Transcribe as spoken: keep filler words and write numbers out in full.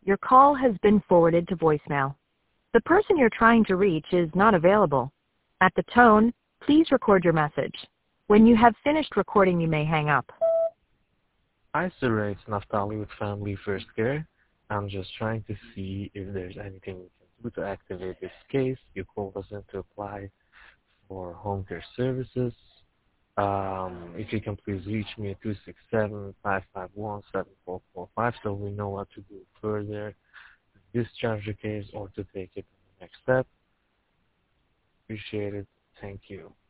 Your call has been forwarded to voicemail. The person you're trying to reach is not available. At the tone, please record your message. When you have finished recording, you may hang up. Hi, sir. It's Naftali with Family First Care. I'm just trying to see if there's anything we can do to activate this case. You called us in to apply for home care services. Um, if you can please reach me at two six seven, five five one, seven four four five so we know what to do further to discharge the case or to take it to the next step. Appreciate it. Thank you.